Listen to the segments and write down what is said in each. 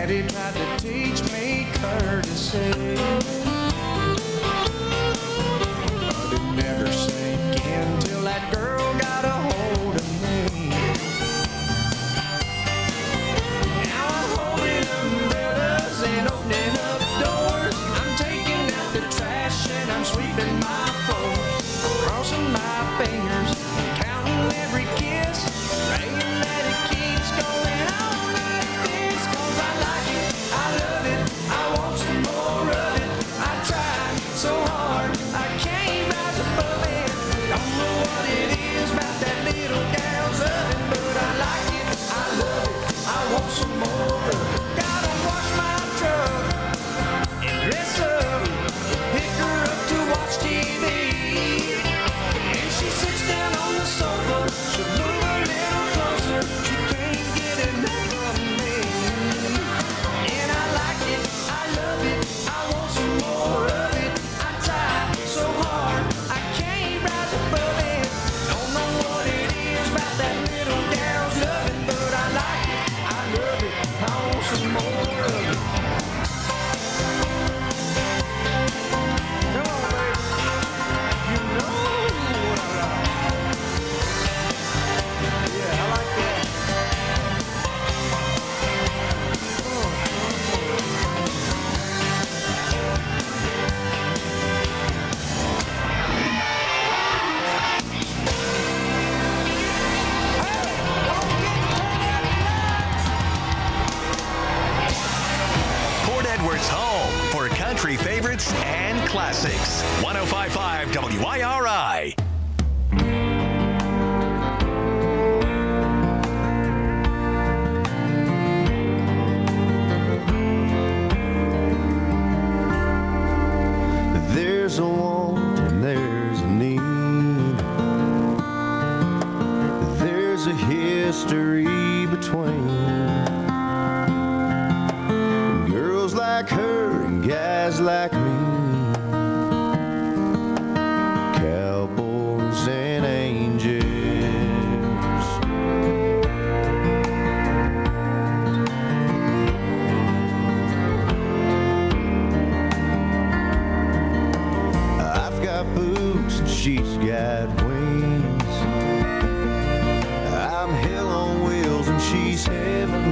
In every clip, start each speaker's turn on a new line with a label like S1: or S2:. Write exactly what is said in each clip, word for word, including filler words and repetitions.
S1: Daddy tried to teach me courtesy, but it never sank in till that girl got a hold of me. Now I'm holding umbrellas and opening up doors. I'm taking out the trash and I'm sweeping my floors. I'm crossing my fingers and counting every kiss, praying that it keeps going on like this. 'Cause I like it, I love it, I want some more of it. I tried so hard, I can't rise above it. Don't know what it is about that little gal's oven, but I like it, I love it, I want some more of it. Gotta wash my truck and dress up, pick her up to watch T V. And she sits down on the sofa, she'll move a little closer, she can't get enough of me. And I like it, I love it, I want some more of it. I try so hard, I can't rise above it. Don't know what it is about that little gal's loving, but I like it, I love it, I want some more of it. Come on, baby, you know what I like. Yeah, I like that.
S2: Port Edwards' home for country favorites and classics. one oh five point five W I R I.
S3: There's a want and there's a need. There's a history between girls like her and guys like me, cowboys and angels. I've got boots and she's got wings. I'm hell on wheels and she's heaven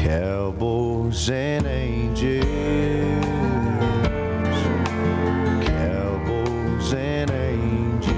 S3: Cowboys and angels, cowboys and angels.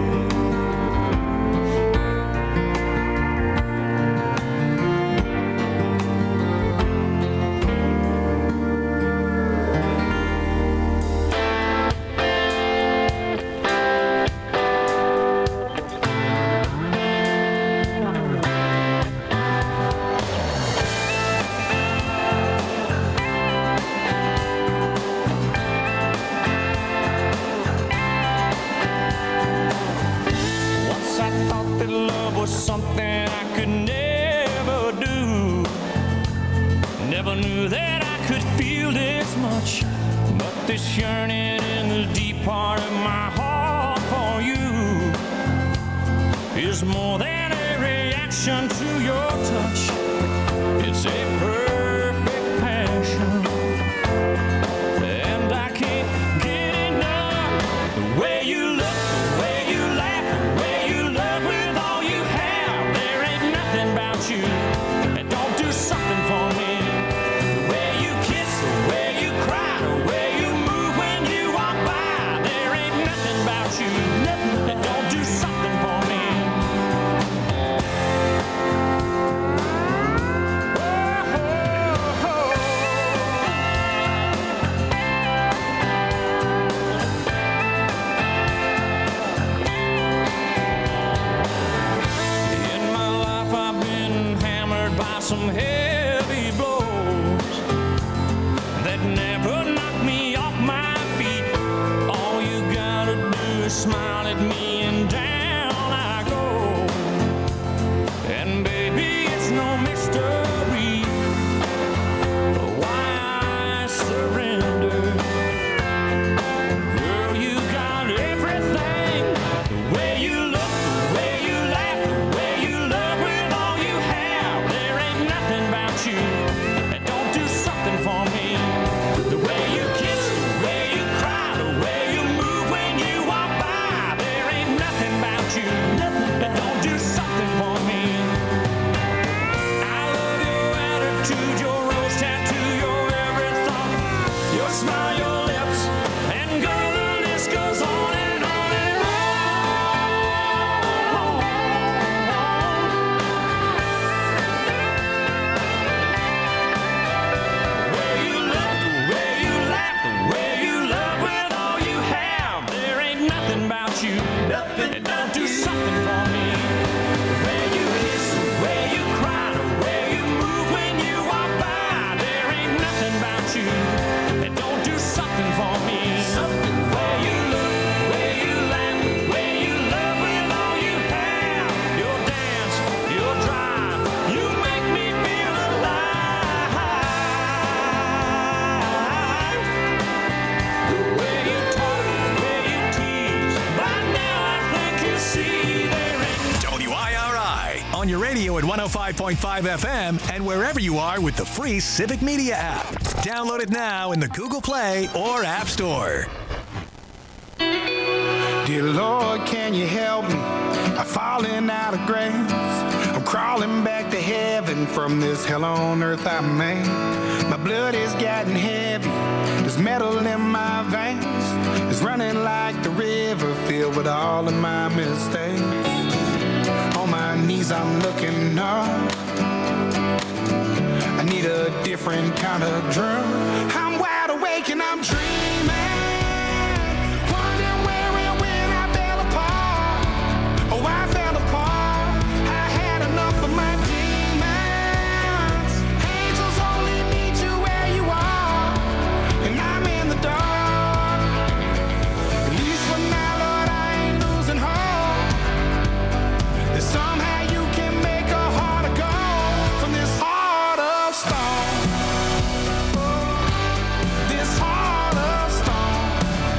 S1: Something I could never do. Never knew that I could feel this much, but this yearning in the deep part of my heart for you is more than a reaction to your touch. It's a perfect passion, and I can't get enough. The way you look, the way you laugh, the way you love with all you have. There ain't nothing about you that don't do something for me. The way you kiss, the way you cry, the way you move when you walk by. There ain't nothing about you that don't do something for me. Some heavy blows that never knock me off my feet. All you gotta do is smile at me and down I go. And baby, it's no mystery why I surrender. Girl, you got everything. The way you look, the way you laugh, the way you love with all you have. There ain't nothing about you that don't do something for me. The way you kiss, the way you cry, the way you move when you walk by. There ain't nothing about you that don't do something for me. I love your attitude, your rose tattoo, your every thought, your smile, your lips, and girl, the list goes on and on and on. The way you look, the way you laugh, the way you love with all you have. There ain't nothing about you that don't do something for me. The way you kiss, the way you cry, the way you move when you walk by. There ain't nothing about you that don't do something for me. The way you look, the way you laugh, the way you love with all you have. Your dance, your drive, you make me feel alive. The way you talk, the way you tease. By now I think you see there ain't
S2: W I R I on your radio at one oh five point five F M and wherever you are with the free Civic Media app. Download it now in the Google Play or App Store.
S4: Dear Lord, can you help me? I'm falling out of grace. I'm crawling back to heaven from this hell on earth I made. My blood is getting heavy. There's metal in my veins. It's running like the river filled with all of my mistakes. On my knees I'm looking up. I need a different kind of drum. I'm wide awake and I'm dreaming. Wondering where and when I fell apart. Oh, I fell apart. I had enough of my demons. Angels only meet you where you are. And I'm in the dark. At least for now, Lord, I ain't losing hope. That somehow you can make a heart of gold from this heart of stone. This heart of stone.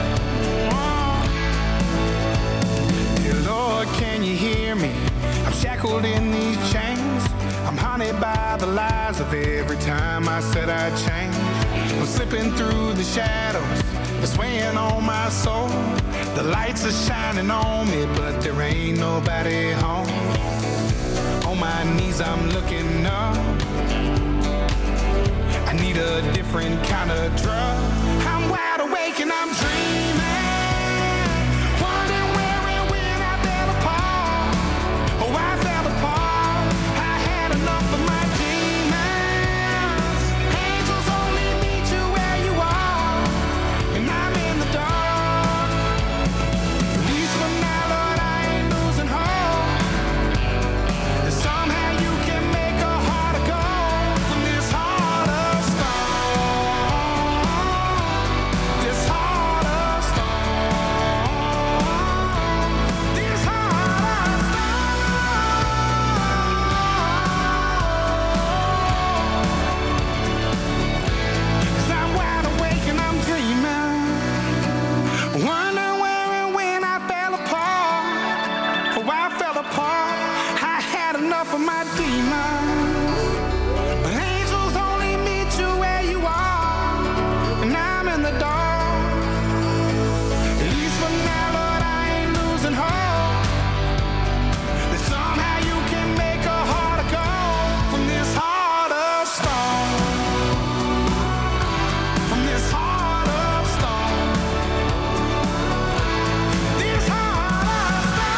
S4: Dear Lord, can you hear me? I'm shackled in these chains. I'm haunted by the lies of every time I said I'd change. I'm slipping through the shadows. It's weighing on my soul. The lights are shining on me, but there ain't nobody home. On my knees I'm looking up. different kind of drug. I'm wide awake and I'm dreaming, wondering where and when I fell apart. Oh, I fell apart. I had enough of my demons. Angels only meet you where you are, and I'm in the dark. At least for now, Lord, I ain't losing hope. That somehow you can make a heart of gold from this heart of stone. This heart of stone. This heart of stone. 'Cause I'm wide awake and I'm dreaming, wondering where and when I fell apart. Oh, I fell apart. I had enough of my demons. But angels only meet you where you are, and I'm in the dark. At least for now, Lord, I ain't losing hope. That somehow you can make a heart of gold from this heart of stone. From this heart of stone. This heart of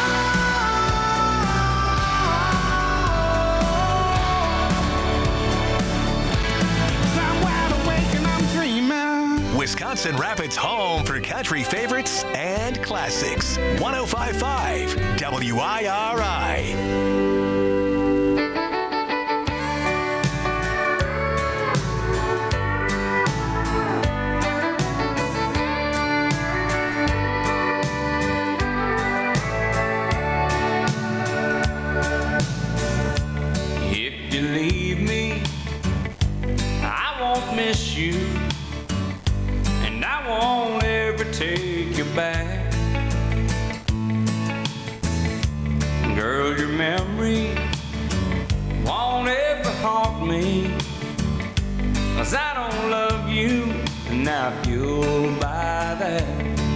S4: stone. 'Cause I'm wide awake and I'm dreaming.
S2: Wisconsin Rapids' home for country favorites and classics. one oh five point five W I R I.
S1: If you leave me, I won't miss you, and I won't ever take you back. Girl, your memory won't ever haunt me, 'cause I don't love you, and I feel by that.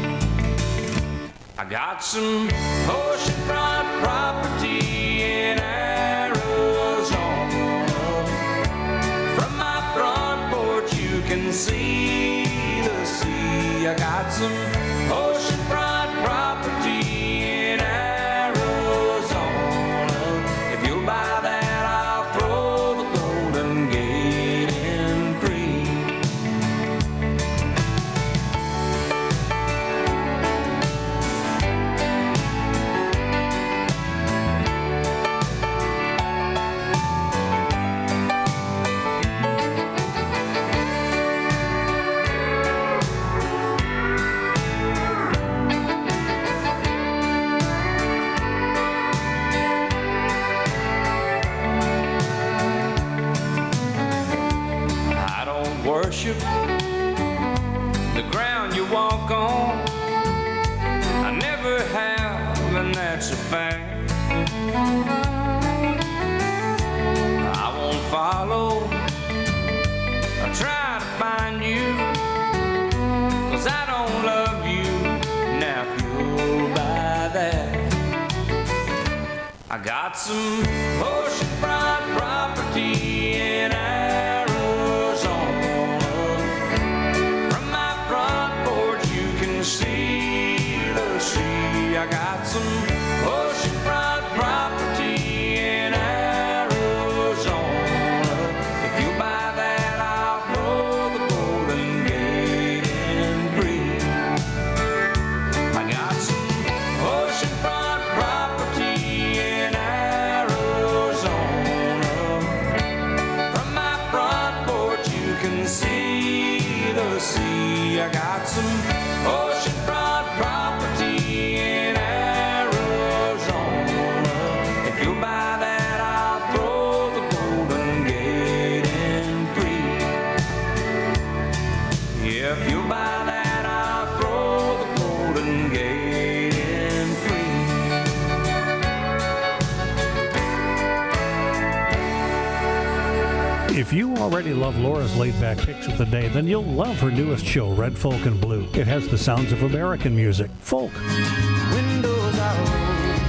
S1: I got some oceanfront property in Arizona. From my front porch you can see the sea. I got some oceanfront property in Arizona. If you'll buy that, I'll throw the Golden Gate in free. I don't worship the ground you walk on. I never have, and that's a fact. I won't follow or try to find you, 'cause I don't love you. Now if you'll buy that, I got some oceanfront property in Arizona. From my front porch you can see the sea. I got some oceanfront property in Arizona. If you buy that, I'll throw the Golden Gate in free. I got some oceanfront property in Arizona. From my front porch you can see the sea. I got some oceanfront property in Arizona. If you'll buy that, I'll throw the Golden Gate in free. Yeah, if you'll buy that, I'll throw the Golden Gate in free.
S5: If you already love Laura's laid-back picks of the day, then you'll love her newest show, Red Folk and Blue. It has the sounds of American music, folk,
S1: Windows are rolled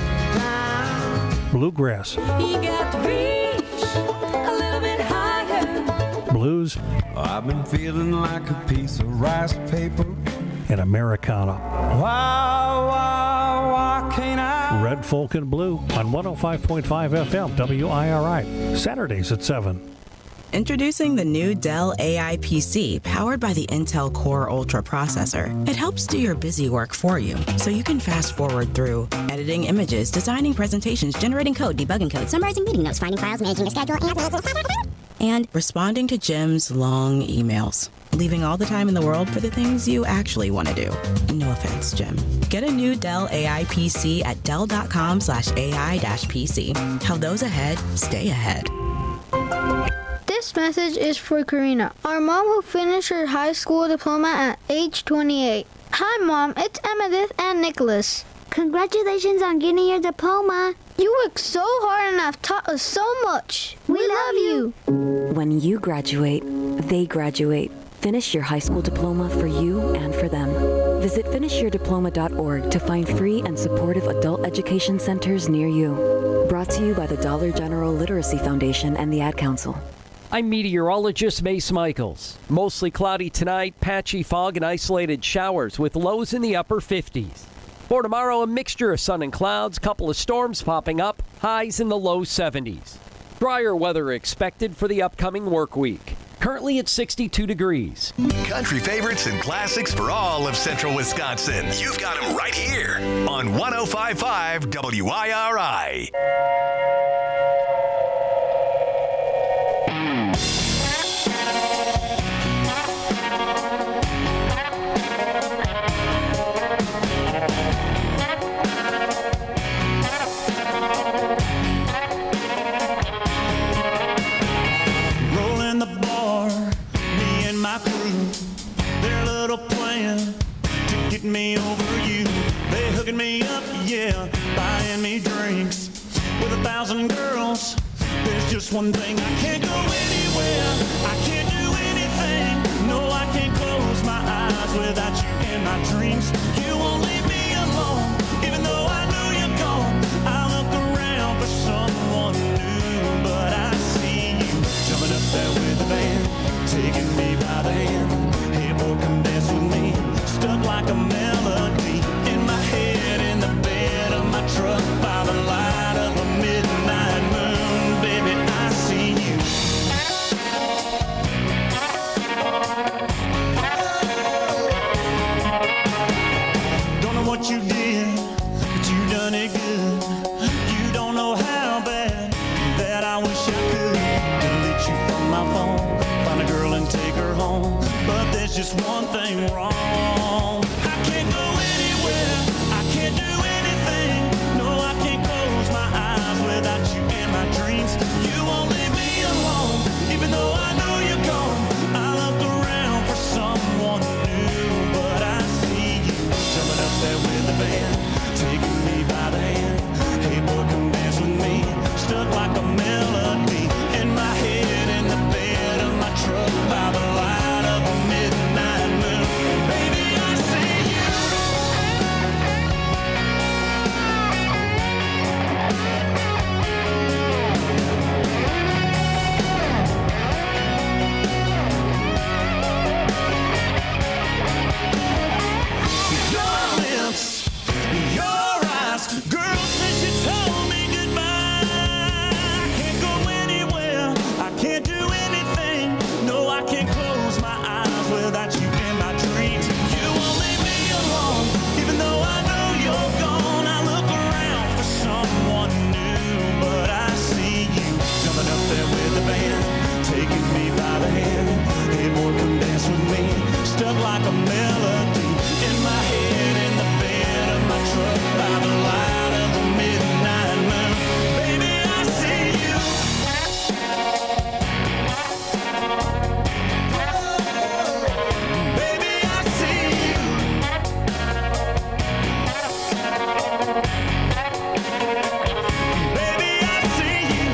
S1: down.
S5: bluegrass,
S6: You got to reach a little bit higher.
S5: blues,
S3: I've been feeling like a piece of rice paper.
S5: and Americana.
S3: Why, why, why can't I?
S5: Red Folk and Blue on one oh five point five F M W I R I, Saturdays at seven.
S6: Introducing the new Dell A I P C powered by the Intel Core Ultra processor. It helps do your busy work for you, so you can fast forward through editing images, designing presentations, generating code, debugging code,
S7: Summarizing meeting notes, finding files, managing the schedule, and
S6: and responding to Jim's long emails, leaving all the time in the world for the things you actually want to do. No offense, Jim. Get a new Dell A I P C at dell.com slash AI dash PC. How those ahead stay ahead.
S8: This message is for Karina, our mom who finished her high school diploma at age twenty-eight. Hi, Mom. It's Emmettith and Nicholas.
S7: Congratulations on getting your diploma.
S8: You worked so hard and have taught us so much. We, we love you.
S9: When you graduate, they graduate. Finish your high school diploma for you and for them. Visit finish your diploma dot org to find free and supportive adult education centers near you. Brought to you by the Dollar General Literacy Foundation and the Ad Council.
S10: I'm meteorologist Mace Michaels. Mostly cloudy tonight, patchy fog and isolated showers with lows in the upper fifties. For tomorrow, a mixture of sun and clouds, couple of storms popping up, highs in the low seventies. Drier weather expected for the upcoming work week. Currently at sixty-two degrees.
S2: Country favorites and classics for all of central Wisconsin. You've got them right here on one oh five point five W I R I.
S4: Rolling the bar, me and my crew, their little plan to get me over you. They hooking me up, yeah, buying me drinks with a thousand girls. There's just one thing, I can't go anywhere, I can't do anything. No, I can't close my eyes without you in my dreams. You won't leave me alone, even though I know you're gone. I look around for someone new, but I see you jumping up there with the band, taking me by the hand. Hey boy, come dance with me, stuck like a melody in my head, in the bed of my truck, by the light of a midnight moon. Baby, I see you. Don't know what you did, but you done it good. You don't know how bad that I wish I could delete you from my phone, find a girl and take her home. But there's just one thing wrong. I can't go anywhere, I can't do anything. No, I can't close my eyes without you in my dreams. You won't leave me alone, even though I know you're gone. I look around for someone new, but I see you jumping up there with the band, taking me by the hand. Hey boy, come dance with me, stuck like a melody in my head, in the bed of my truck, by the light of a midnight moon. Baby, I see you. Your lips, your eyes, girl, since you told me goodbye, I can't go anywhere, I can't do anything. No, I can't close my eyes without you in my dreams. You won't leave me alone, even though I know you're gone. I look around for someone new, but I see you jumping up there with the band, taking me by the hand. Hey boy, come dance with me, stuck like a melody in my head, in the bed of my truck, by the light of the midnight moon. Baby, I see you. Baby, I see you. Baby, I see you.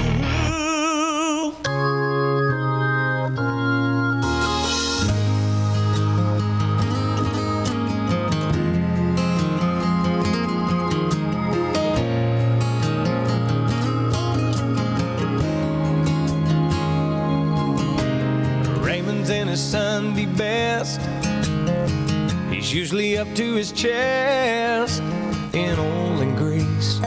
S1: his Sunday best. He's usually up to his chest in oil and grease.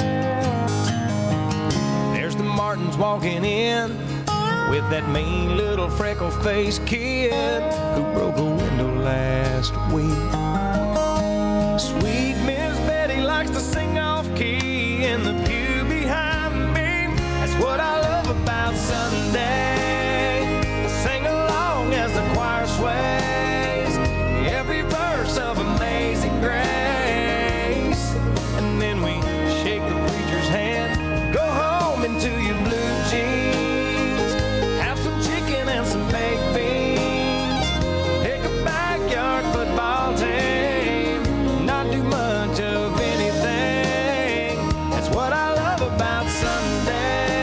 S1: There's the Martins walking in with that mean little freckle-faced kid who broke a window last week. Sweet Miss Betty likes to sing off-key in the pew behind me. That's what I love about Sunday. Sing along as the choir sways every verse of Amazing Grace. And then we shake the preacher's hand, go home into your blue jeans, have some chicken and some baked beans, pick a backyard football team, not do much of anything. That's what I love about Sunday.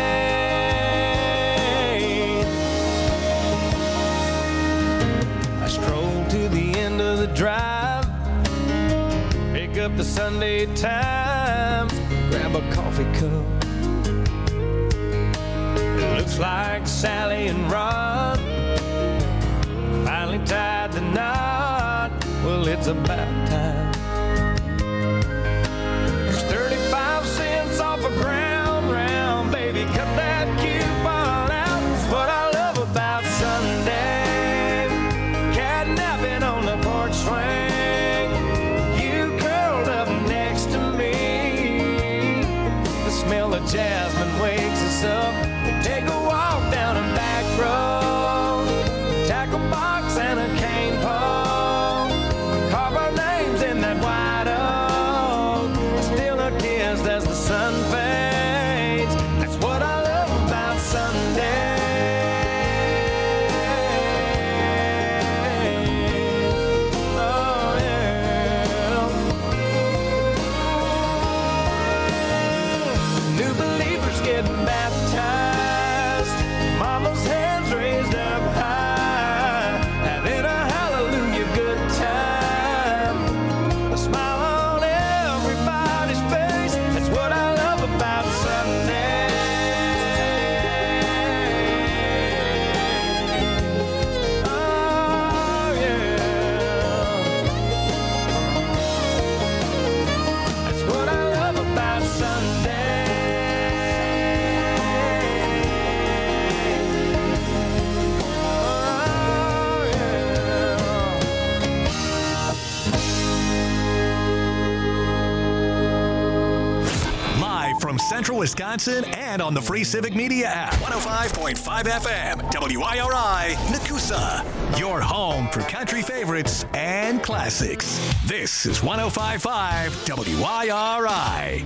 S1: I stroll to the end of the drive, pick up the Sunday Times, grab a coffee cup. It looks like Sally and Rod finally tied the knot. Well, it's about time. There's thirty-five cents off a ground round, baby, cut that coupon out. It's what I love about Sunday. Catnapping on the porch swing, you curled up next to me. The smell of jasmine wakes us up. We take a walk down a back road, tackle box and a cane pole, carve our names in that white oak, steal a kiss as the sun fades. That's what I love about Sunday. Oh yeah. New believers getting baptized, mama's hands raised up high, having a hallelujah good time, a smile on everybody's face. That's what I love about Sunday. Oh yeah. That's what I love about Sunday. Oh yeah.
S2: Live from Central Wisconsin and on the free Civic Media app. one oh five point five F M, W I R I, Nakusa. Your home for country favorites and classics. This is one oh five point five W I R I.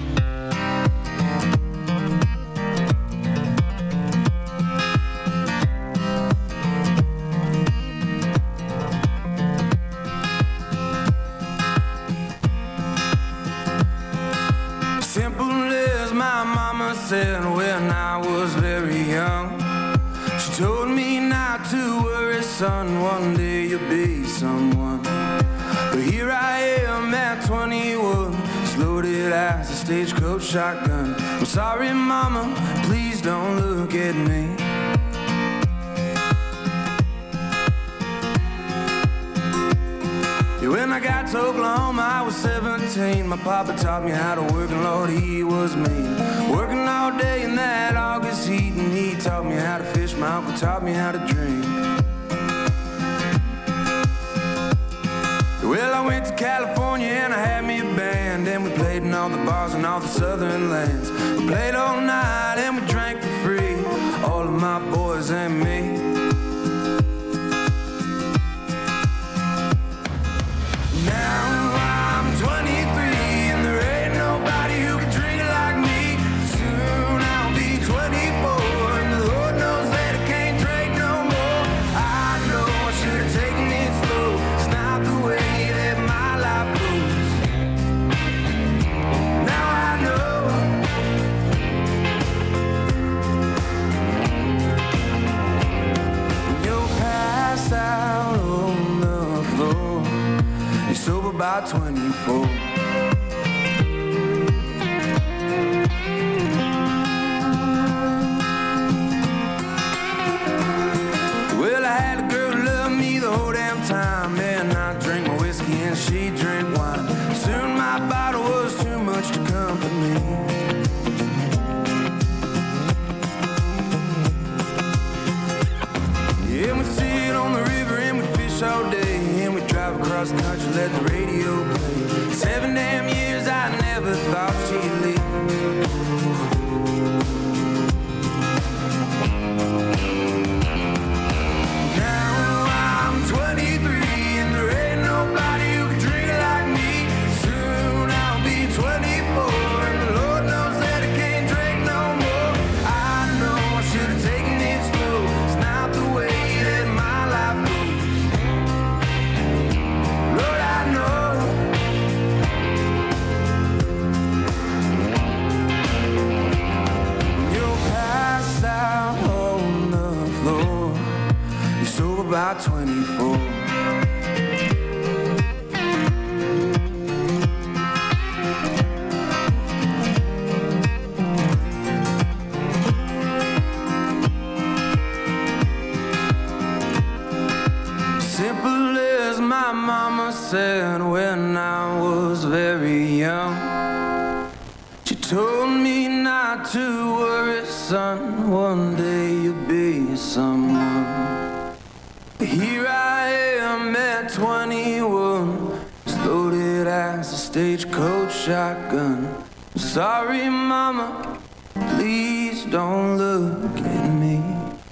S4: Simple as my mama said when I was very young. She told me not to worry, son, one day you'll be someone. But here I am at twenty-one, as loaded as a stagecoach shotgun. I'm sorry, mama, please don't look at me. Yeah, when I got to Oklahoma, I was seventeen. My papa taught me how to work, and Lord, he was mean. Working all day in that August heat, and he taught me how to fish. My uncle taught me how to drink. Well, I went to California and I had me a band, and we played in all the bars in all the southern lands. We played all night and we drank for free, all of my boys and me. Now I'm twenty-three and there ain't nobody who can drink like me. Soon I'll be twenty-four and the Lord knows that I can't drink no more. I know I should have taken it slow. It's not the way that my life goes. Now I know. When you're passed out on the floor, you're sober by twenty-four. Well, I had a girl who loved And we'd sit on the river and we'd fish all day, and we'd drive across the country, let the radio play. Seven damn years I never thought she'd leave. Now I'm twenty-three and there ain't nobody who can drink like me. Soon I'll be twenty-four and the Lord knows that I can't drink no more. I know I should have taken it slow. It's not the way that my life goes. Lord, I know. You'll pass out on the floor. You're sober by twenty-four. Simple as my mama said when I was very young. She told me not to worry, son, one day you'll be someone. Here I am at twenty-one, as loaded as a stagecoach shotgun. I'm sorry, mama, please don't look at me.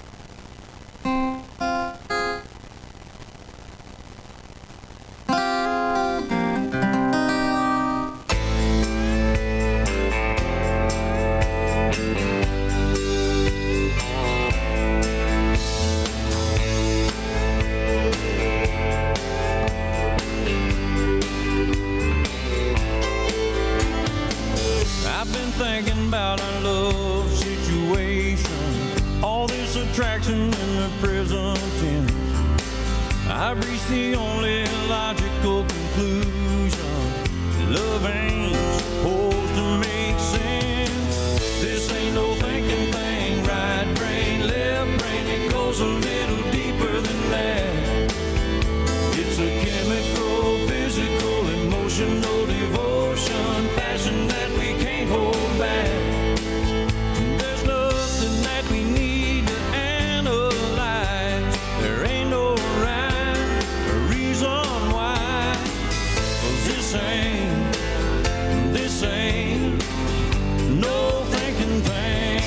S11: I've been thinking about our love situation, all this attraction in the present tense. I've reached the only logical conclusion: love ain't supposed to make sense. This ain't no thinking thing, right brain, left brain, it goes a little deeper than that. It's a chemical, physical, emotional devotion, passion that we can't hold back. There's nothing that we need to analyze. There ain't no rhyme or reason why. 'Cause this ain't, this ain't no thinking thing.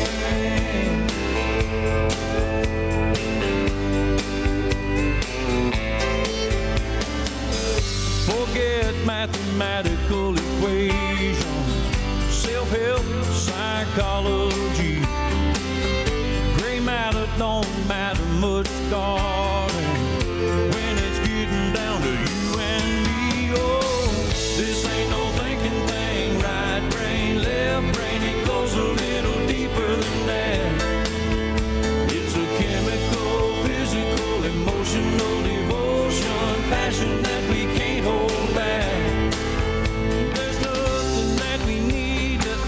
S11: Forget mathematical equations, self-help, psychology. Gray matter don't matter much, darling, when it's getting down to you and me. Oh, this ain't no thinking thing, right brain, left brain, it goes a little deeper than that. It's a chemical, physical, emotional devotion, passion that we can't hold back. There's nothing that we need to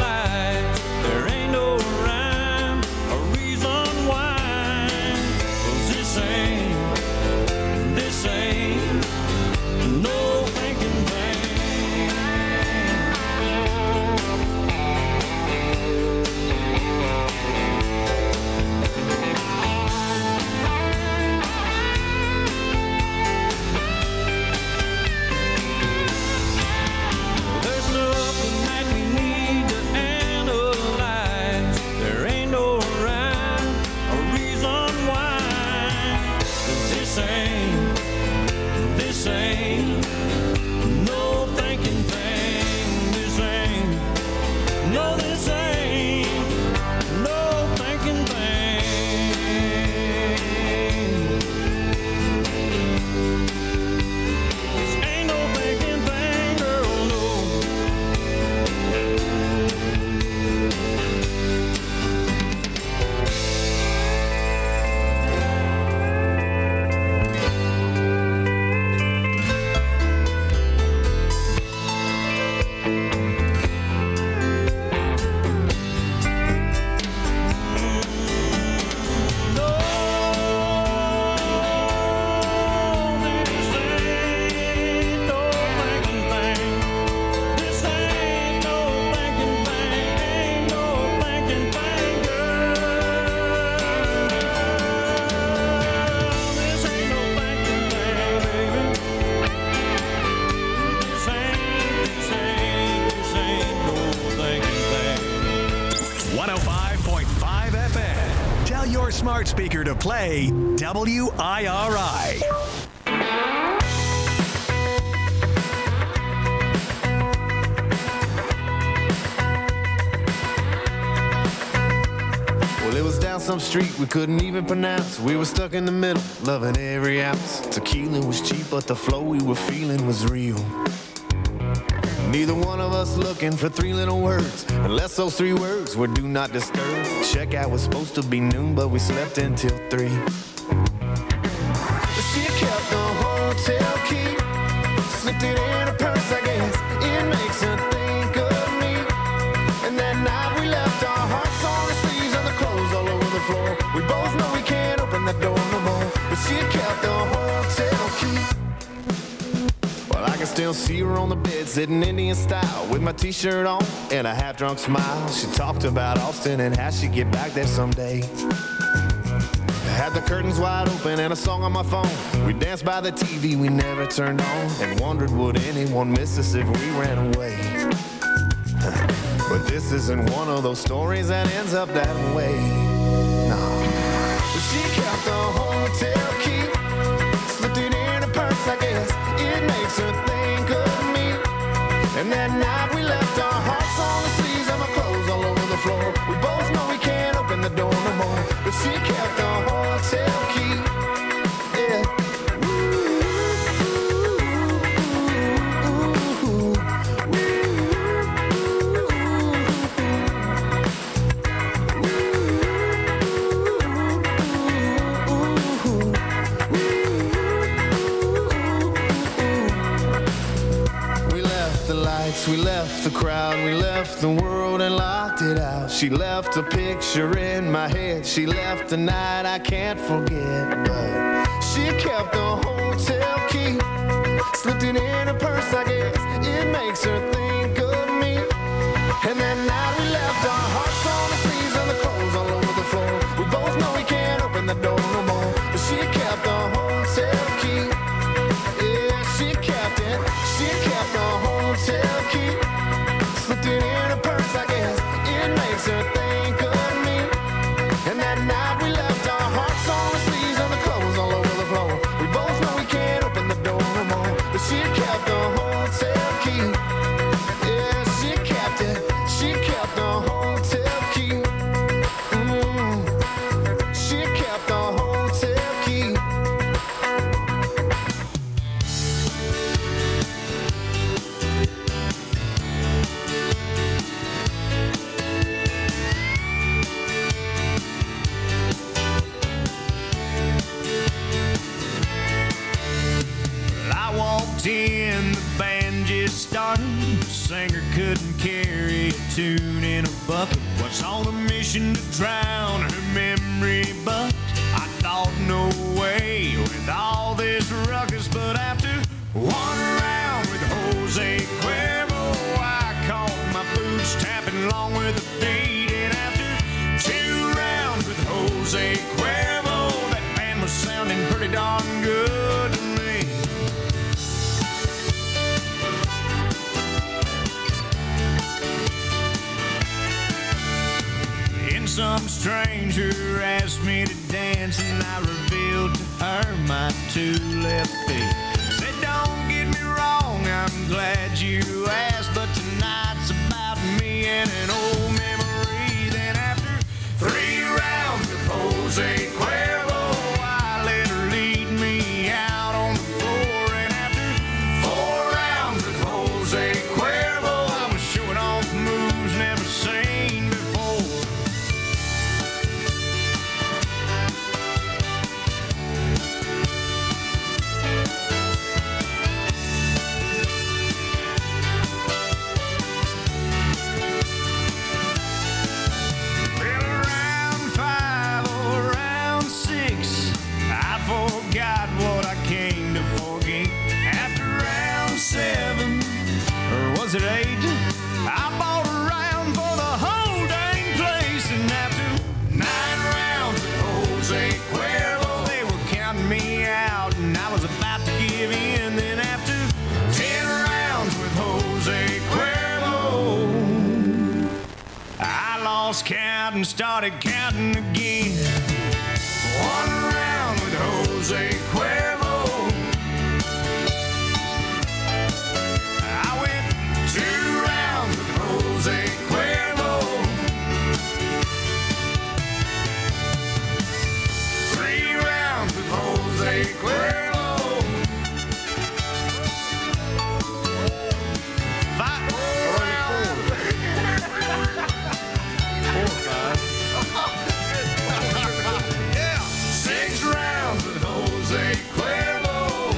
S11: analyze. There ain't no rhyme or reason why.
S2: speaker to play W I R I.
S3: Well, it was down some street we couldn't even pronounce. We were stuck in the middle, loving every ounce. Tequila was cheap, but the flow we were feeling was real. Neither one of us looking for three little words, unless those three words were do not disturb. Checkout was supposed to be noon, but we slept until three. She kept the hotel key, slipped it in her purse, I guess. It makes her think of me. And that night we left our hearts on the sleeves and the clothes all over the floor. We both know we can't open that door no more, but she kept the hotel key. Well, I can still see her on the bed, sitting Indian style, with my t-shirt on and a half-drunk smile. She talked about Austin and how she'd get back there someday. Had the curtains wide open and a song on my phone. We danced by the T V we never turned on, and wondered would anyone miss us if we ran away. But this isn't one of those stories that ends up that way. No. But she kept the hotel key, slipped it in her purse, I guess. It makes her think of me. And that night we left our hearts on the sleeves and my clothes all over the floor. We both know we can't open the door no more, but she kept the hotel key. Yeah. We left the crowd, we left the world and locked it out. She left a picture in my head, she left a night I can't forget. But she kept the hotel key, slipped it in her purse, I guess. It makes her think of me. And that night we left our hearts on the sleeves and the clothes all over the floor. We both know we can't open the door no more, but she kept the hotel key. Yeah, she kept it, she kept the hotel key, slipped it in her purse, I guess. It makes her think of me. And that night we left our hearts on the sleeves and the clothes all over the floor. We both know we can't open the door no more, but she kept the hotel key. Yeah, she kept it, she kept the hotel key. Mm. She kept the hotel key.
S1: In the band just started, the singer couldn't carry a tune in a bucket. Was on a mission to drown her memory, but I thought no way with all this ruckus. But after one round with Jose Cuervo, I caught my boots tapping along with the beat. And after two rounds with Jose Cuervo, that band was sounding pretty darn good to me. Some stranger asked me to dance, and I revealed to her my two left feet. Said, don't get me wrong, I'm glad you asked, but tonight's about me and an old memory. Then after three rounds with Jose Cuervo, I let her lead me out on the floor. And after four rounds with Jose Cuervo, I was showing off moves never seen before. Forgot what I came to forget. After round seven, or was it eight, I bought a round for the whole dang place. And after nine rounds with Jose Cuervo, they were counting me out, and I was about to give in. Then after ten rounds with Jose Cuervo, I lost count and started counting again.
S3: Jose Cuervo.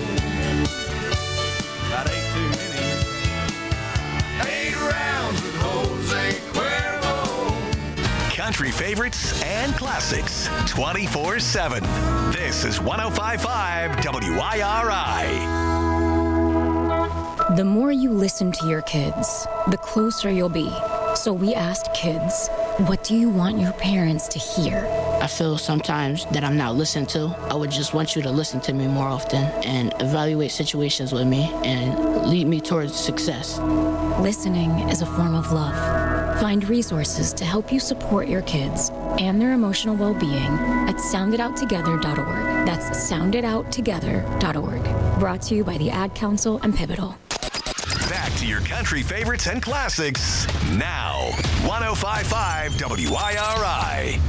S11: That ain't too many.
S3: Eight rounds with Jose Cuervo.
S2: Country favorites and classics twenty-four seven. This is one oh five point five W I R I.
S12: The more you listen to your kids, the closer you'll be. So we asked kids, what do you want your parents to hear?
S13: I feel sometimes that I'm not listened to. I would just want you to listen to me more often and evaluate situations with me and lead me towards success.
S12: Listening is a form of love. Find resources to help you support your kids and their emotional well-being at sound it out together dot org. That's sound it out together dot org. Brought to you by the Ad Council and Pivotal.
S2: Back to your country favorites and classics now. one oh five point five W I R I.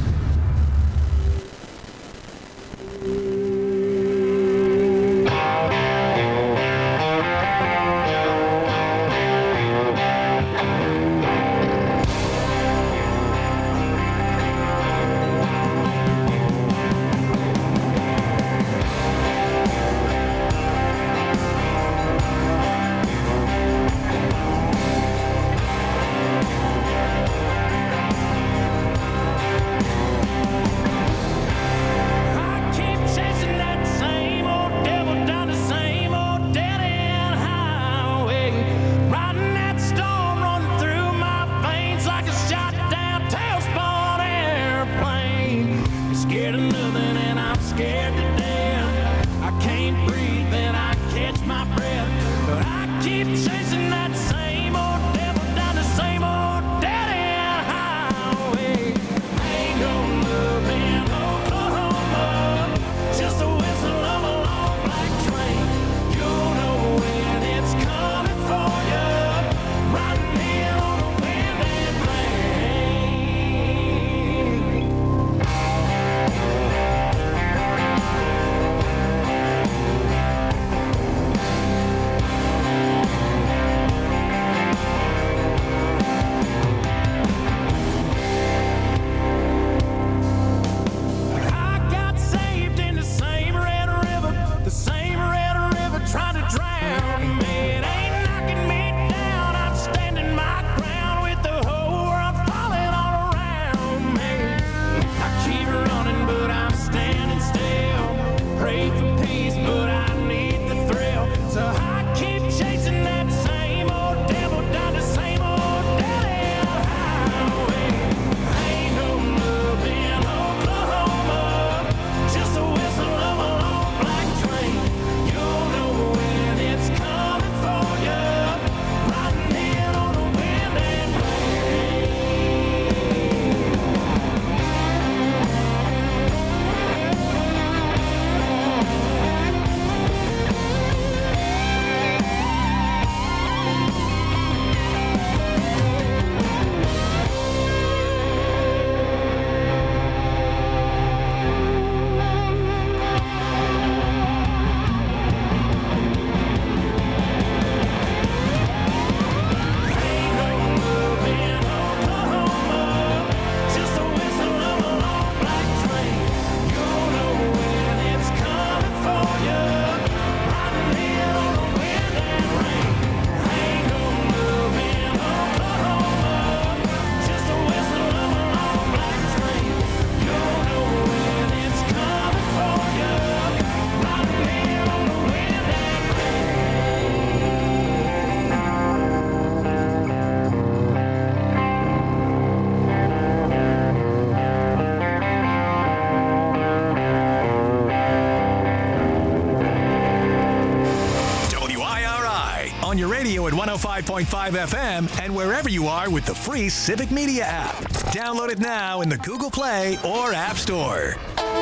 S2: On your radio at one oh five point five F M and wherever you are with the free Civic Media app. Download it now in the Google Play or App Store.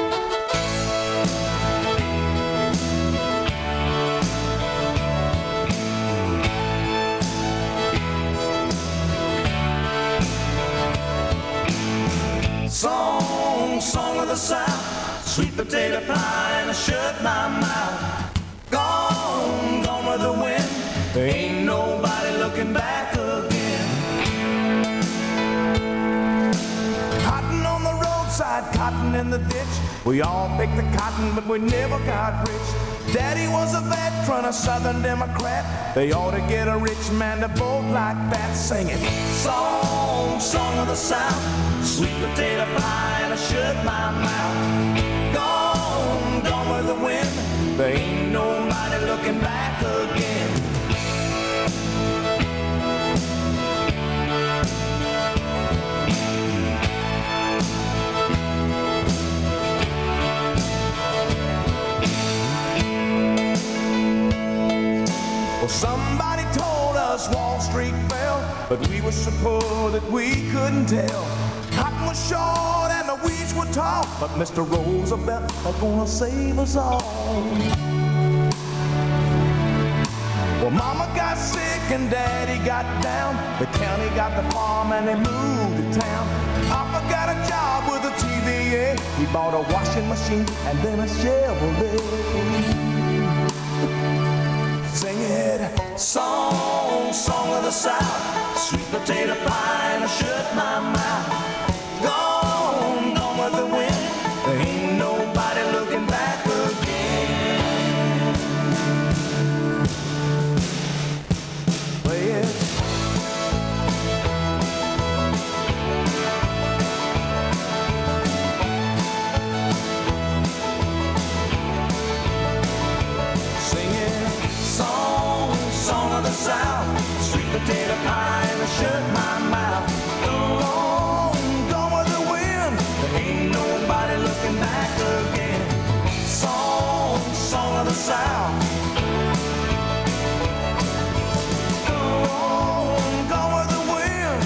S1: Song, song of the South, sweet potato pie and I shut my mouth. Gone, gone with the wind. There ain't nobody looking back again. Cotton on the roadside, cotton in the ditch.
S4: We all picked the cotton, but we never got rich. Daddy was a veteran, a Southern Democrat. They ought to get a rich man to vote like that, singing song, song of the South, sweet potato pie, and I shut my mouth. Gone, gone with the wind. There ain't nobody looking back again. Somebody told us Wall Street fell, but we were so poor that we couldn't tell. Cotton was short and the weeds were tall, but Mister Roosevelt was gonna save us all. Well, Mama got sick and Daddy got down. The county got the farm and they moved to town. Papa got a job with a T V A. He bought a washing machine and then a Chevrolet. Sing it, song, song of the South, sweet potato pie, and I shut my mouth. Gone, gone with the wind. There ain't nobody looking back again. Play it. South, sweet potato pie, and I shut my mouth. Gone, gone with the wind. There ain't nobody looking back again. Song, song of the South. Gone, gone with the wind.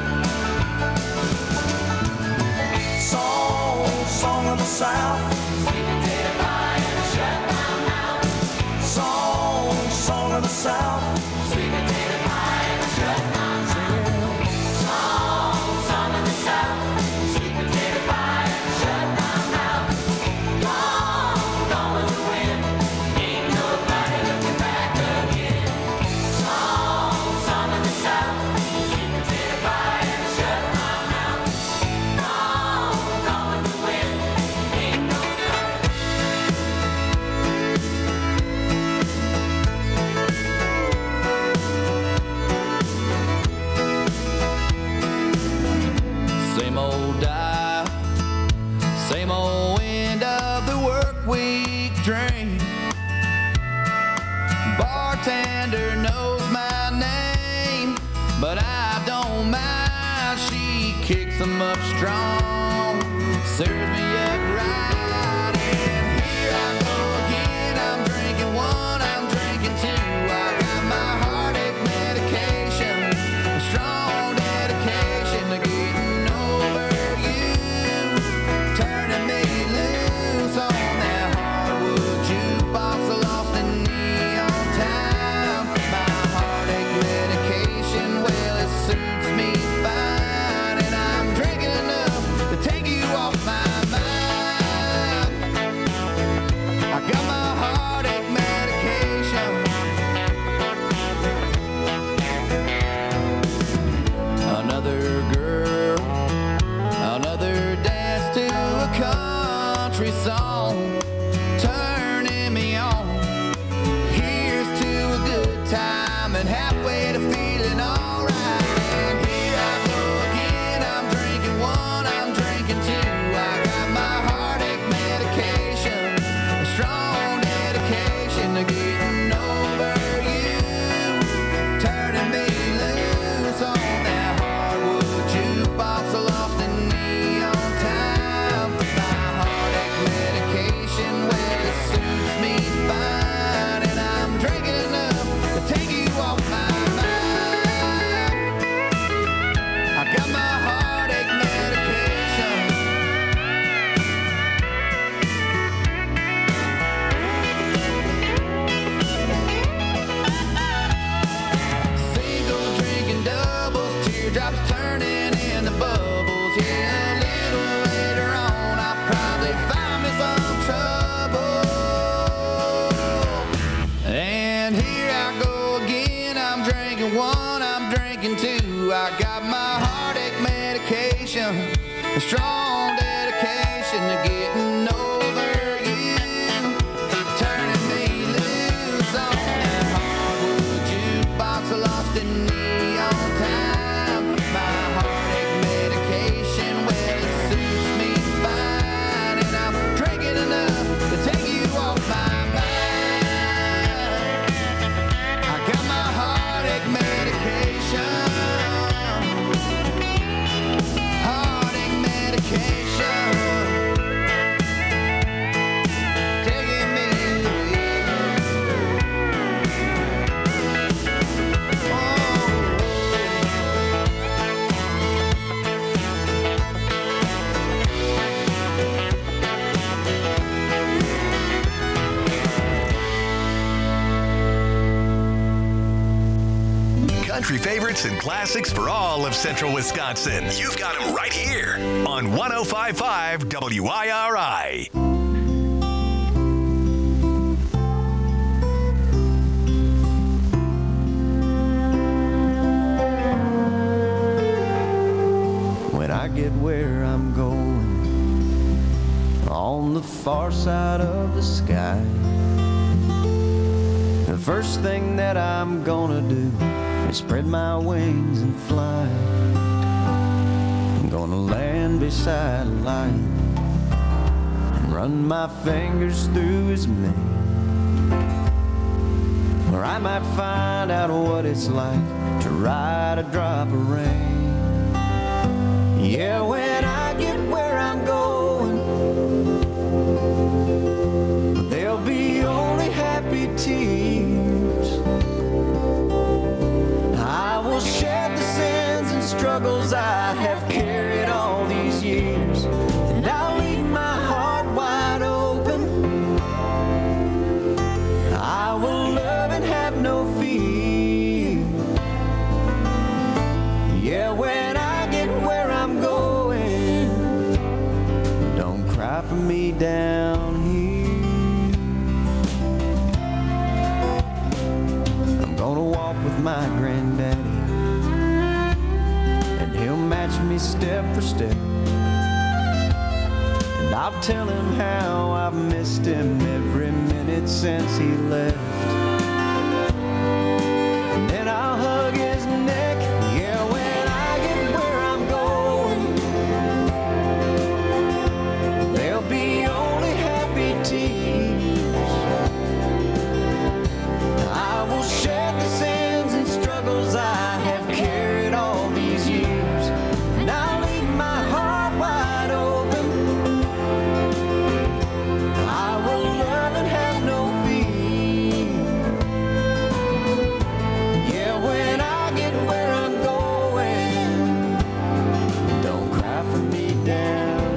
S4: Song, song of the South. Sweet potato pie, and I shut my mouth. Song, song of the South. Drink. Bartender knows my name, but I don't mind. She kicks them up strong, serves me up right, and here I go again. I'm drinking one, I'm drinking two. I got my heartache medication, a strong dedication to getting over you, turning me loose on that box lost in neon town. My heartache medication, well, it suits me fine, and I'm drinking enough to take you off my mind. I got my heartache medication. Another girl, another dance to a country song, turning me on. Here's to a good time and halfway to feeling alright. And here I go again. I'm drinking one, I'm drinking two. I got my heartache medication, a strong dedication to getting over you, turning me loose on that hardwood jukebox lost in neon town. My heartache medication, well, it suits me fine, and I'm drinking enough to take you off my mind. I got my heartache medication. Single drinking doubles, teardrops turning into bubbles. Yeah, a little later on, I'll probably find me some trouble. And here I go again. I'm drinking one, I'm drinking two. I got my heartache medication, a strong dedication to getting over
S2: country favorites and classics for all of central Wisconsin. You've got them right here on one oh five point five W I R I.
S14: When I get where I'm going, on the far side of the sky, the first thing that I'm gonna do is spread my wings and fly. I'm gonna land beside a lion and run my fingers through his mane, where I might find out what it's like to ride a drop of rain. Yeah, when I get where I'm going, there'll be only happy tears. I will shed the sins and struggles I have carried all these years, and I'll leave my heart wide open. I will love and have no fear. Yeah, when I get where I'm going, don't cry for me down here. I'm gonna walk with my granddaddy, and he'll match me step for step, and I'll tell him how I've missed him every minute since he left. And then I'll hug his neck. Yeah, when I get where I'm going, there'll be only happy tears. I will shed the sins and struggles I have carried all these years, and I'll leave my heart wide open. I will love and have no fear. Yeah, when I get where I'm going, don't cry for me down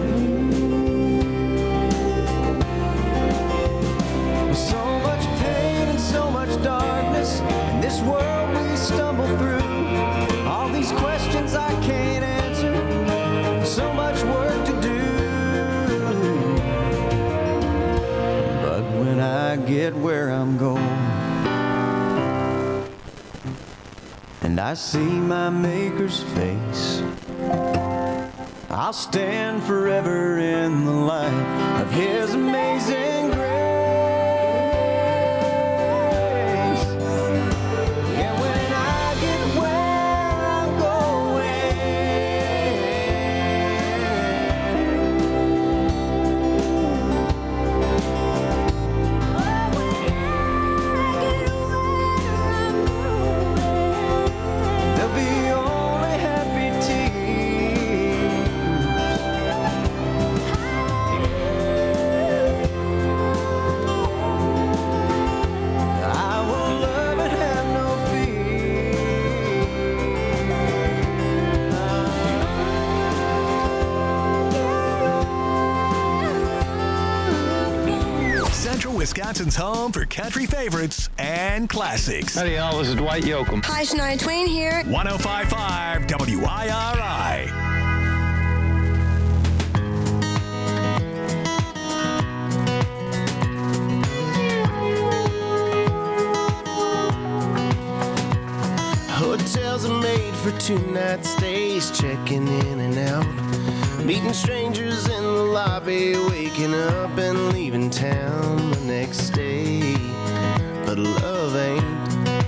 S14: here. With so much pain and so much darkness in this world we stumble through, all these questions I can't answer, so much work to do. But when I get where I'm going, and I see my Maker's face, I'll stand forever in the light of His amazing grace. Yeah, when I get where I'm going, there'll be only happy tears. I will love and have no
S2: fear. Central Wisconsin's home for country favorites and classics.
S15: Howdy, y'all. This is Dwight Yoakam.
S16: Hi, Shania Twain here.
S2: one oh five point five W I R I.
S3: Hotels are made for two-night stays, checking in and out, meeting strangers in the lobby, waking up and leaving town the next day. But love ain't.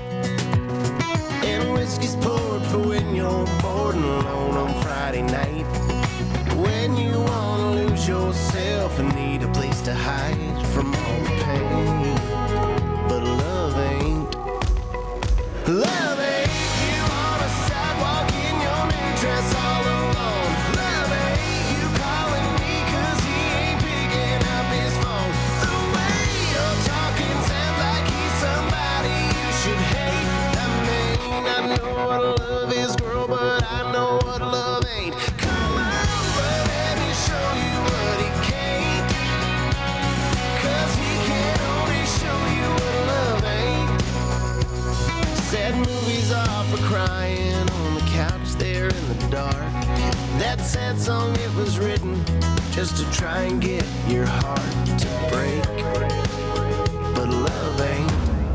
S3: And whiskey's poured for when you're bored and alone on Friday night, when you wanna lose yourself and need a place to hide from all the pain. But love ain't. Love ain't. You on a sidewalk in your new dress all alone. Love ain't. You calling me 'cause he ain't picking up his phone. The way you're talking sounds like he's somebody you should hate. I mean, I know what love is, girl, but I know what love ain't. Come on, but let me show you what he can't. 'Cause he can't that sad song, it was written just to try and get your heart to break. But love ain't.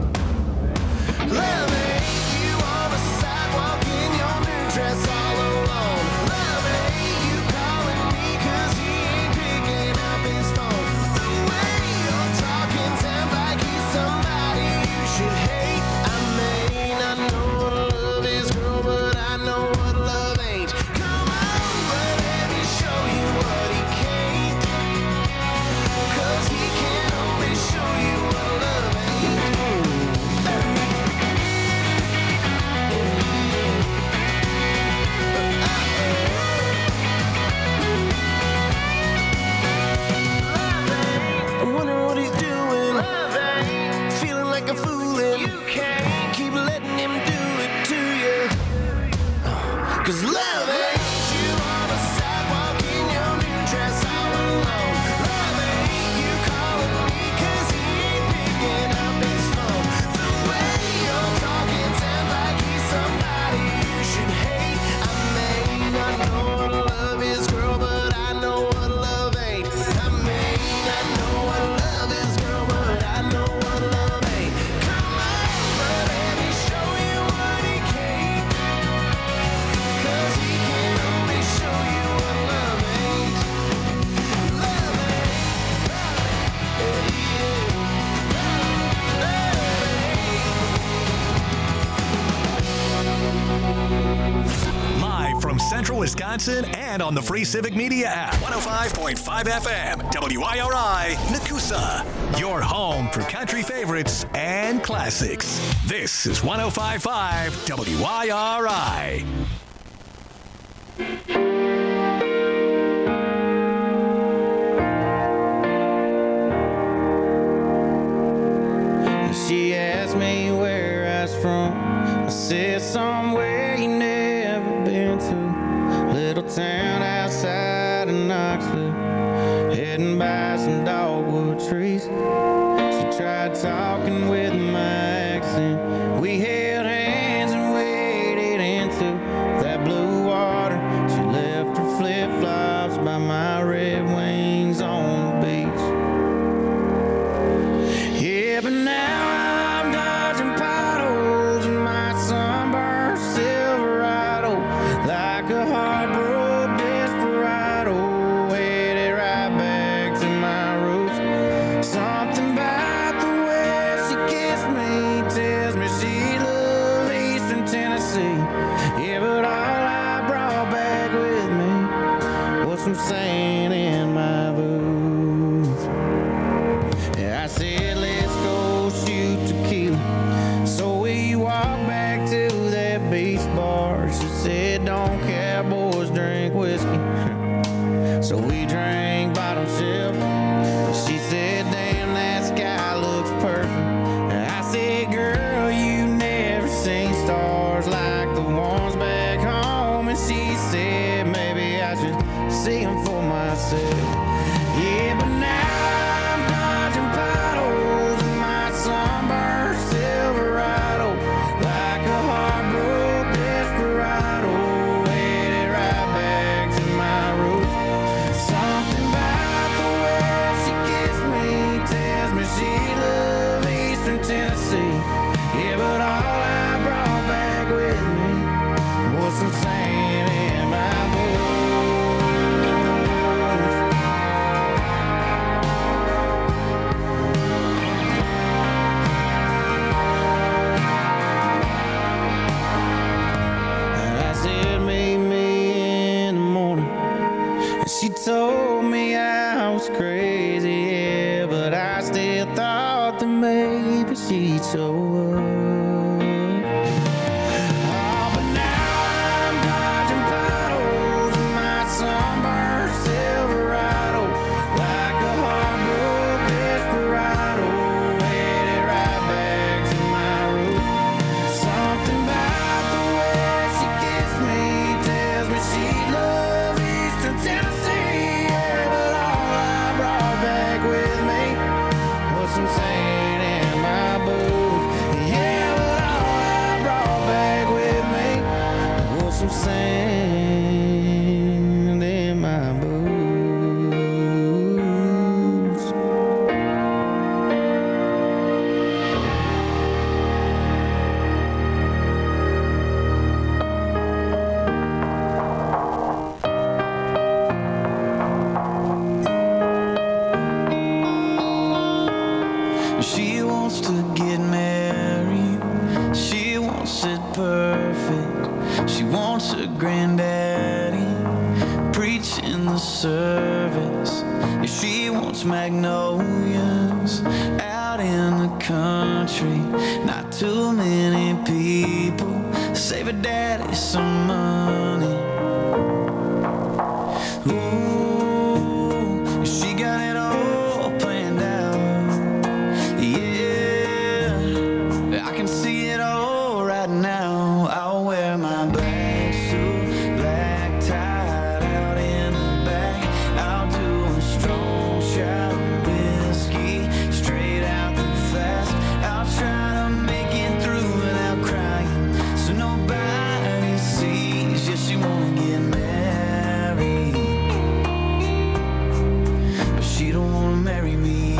S3: Love ain't you on the sidewalk in your new dress all alone. Love ain't you calling me cause he ain't picking up his phone. The way you're talking sounds like he's somebody you should hate. I may not know what love is, girl, but I know what love ain't. Come on, but let me show you what he can't. Cause he can only show you what love ain't. I wonder what he's doing. Feeling like a fool and you can't keep letting him do it to you. Cause love ain't you on the sidewalk in your new dress all alone. Love ain't you calling me cause he ain't picking up his phone. The way you're talking sounds like he's somebody you should hate. I may not know what love is, girl, but I know what love ain't. I may not know what love is, girl, but I know what love ain't. Come on, but let me show you what he can't. Cause he can only show you what love ain't. Love ain't.
S2: Live from Central Wisconsin and on the free Civic Media app. one oh five point five F M, W I R I, Nakusa. Your home for country favorites and classics. This is one oh five point five W I R I.
S15: She asked me where I was from. I said somewhere you never been to. Little town outside of Knoxville, heading by some dogwood trees. She tried talking with my accent. We held hands and waded into that blue water. She left her flip-flops by my Red Wings on the beach. Yeah, but now I'm dodging potholes in my sunburned Silverado, like a heartbroken desperado, headed right back to my roots. Something about the way she kissed me tells me she loved Eastern Tennessee. Yeah, but all I brought back with me was some sand in my boots. Yeah, I said, let's go shoot tequila. So we walked back to that beach bar. She said, don't cowboys drink whiskey. So we drank bottom shelf. She said, damn, that sky looks perfect. I said, girl, you never seen stars like the ones back home. And she said, maybe I should see them for myself. Yeah, but now I'm dodging potholes in my sunburned Silverado, like a heartbroken desperado, headed right back to my roots. Something about the way she kissed me tells me she loved Eastern Tennessee. Yeah, but all I brought back with me was some sand in my boots. I said, meet me in the morning. And she told me I was crazy, yeah, but I still thought that maybe she'd show up. Oh, but now I'm dodging potholes in my sunburned Silverado, like a heartbroken desperado, headed right back to my roots. Something about the way she kissed me tells me she loved Eastern Tennessee. Yeah, but all I brought back with me was some sand in my boots. Yeah. She wants to get married. She wants it perfect. She wants her granddaddy preaching the service. Yeah, she wants magnolias out in the country. Not too many people. Save her daddy some money. Ooh, she got it all planned out. Yeah, I can see it all right now. I'll wear my black suit, black tie out in the back. I'll do a strong shot of whiskey straight out the fast. I'll try to make it through without crying, so nobody sees. Yeah, she wanna get married, but she don't wanna marry me.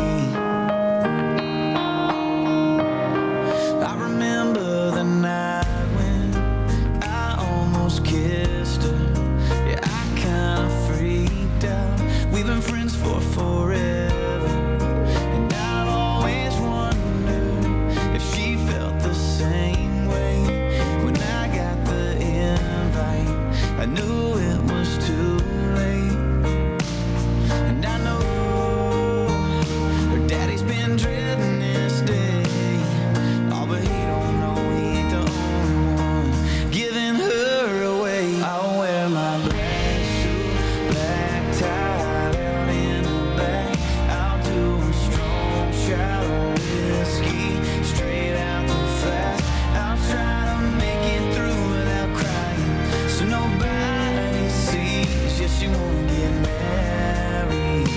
S15: I remember the night when I almost kissed her. Yeah, I kinda freaked out. We've been friends for forever, and I'll always wonder if she felt the same way. When I got the invite, I knew it was too late. And I know her daddy's been dreading this day. Oh, but he don't know he ain't the only one giving her away. I'll wear my black suit, black tie out in the back. I'll do a strong shot of whiskey straight out the fast. I'll try to make it through without crying, so nobody sees. Yeah, she won't get married.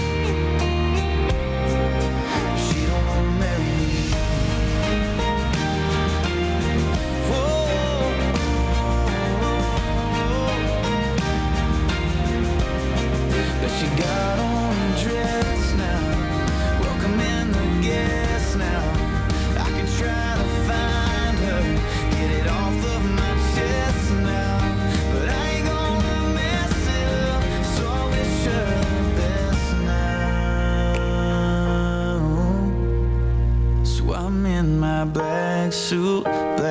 S15: She don't wanna marry me. Whoa. But she got on a dress now, welcoming the guests now. I could try to find her, get it off of my chest now, but I ain't gonna mess it up, so I wish her the best now. So I'm in my black suit, black